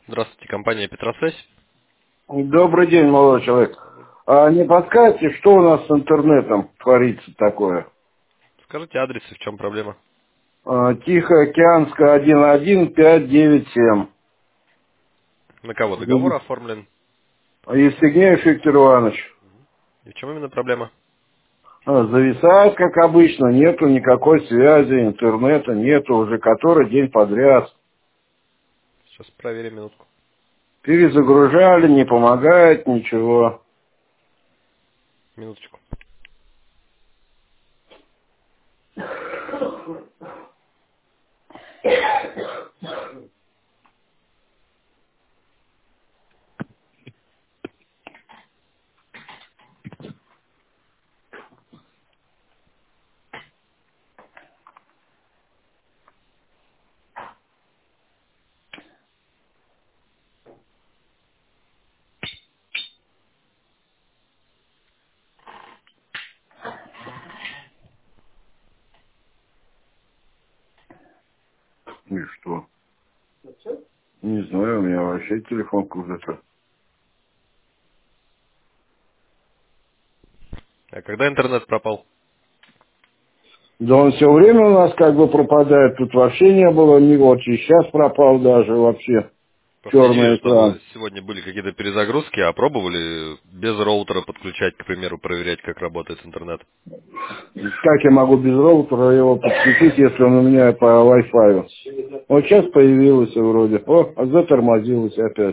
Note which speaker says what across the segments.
Speaker 1: Здравствуйте, компания Петросвязь.
Speaker 2: Добрый день, молодой человек. А не подскажете, что у нас с интернетом творится такое?
Speaker 1: Скажите адрес и в чем проблема.
Speaker 2: Тихоокеанская 11597.
Speaker 1: На кого договор оформлен
Speaker 2: Евстигнеев Виктор Иванович.
Speaker 1: и в чем именно проблема?
Speaker 2: Зависает, как обычно, нету никакой связи, интернета нету уже который день подряд.
Speaker 1: Сейчас проверим минутку.
Speaker 2: Перезагружали, не помогает ничего.
Speaker 1: Минуточку.
Speaker 2: И что? Не знаю, у меня вообще телефон куда-то.
Speaker 1: А когда интернет пропал?
Speaker 2: Да он все время у нас как бы пропадает. Тут вообще не было ни вот. И сейчас пропал даже вообще.
Speaker 1: Просто не видели,
Speaker 2: Черный экран.
Speaker 1: чтобы сегодня были какие-то перезагрузки, а пробовали без роутера подключать, к примеру, проверять, как работает интернет.
Speaker 2: Как я могу без роутера его подключить, если он у меня по Wi-Fi? Вот сейчас появилось вроде. О, а затормозилось опять.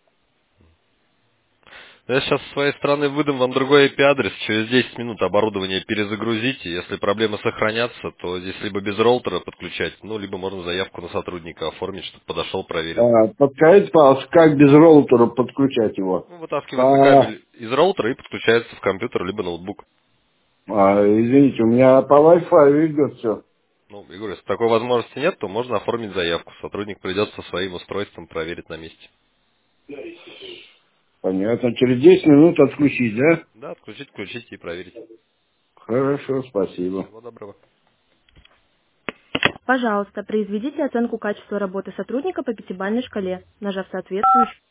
Speaker 1: Я сейчас с своей стороны выдам вам другой IP-адрес. Через 10 минут оборудование перезагрузите. Если проблемы сохранятся, то здесь либо без роутера подключать, ну, либо можно заявку на сотрудника оформить, чтобы подошел, проверил.
Speaker 2: Подскажите, пожалуйста, как без роутера подключать его?
Speaker 1: Ну, вытаскивается
Speaker 2: А,
Speaker 1: кабель из роутера и подключается в компьютер либо ноутбук.
Speaker 2: извините, у меня по Wi-Fi идет все.
Speaker 1: Ну, я говорю, если такой возможности нет, то можно оформить заявку. Сотрудник придет со своим устройством, проверит на месте.
Speaker 2: Понятно. Через 10 минут отключить, да?
Speaker 1: Да, отключить, включить и проверить.
Speaker 2: Хорошо, спасибо.
Speaker 1: Всего доброго.
Speaker 3: Пожалуйста, произведите оценку качества работы сотрудника по пятибалльной шкале, нажав соответствующую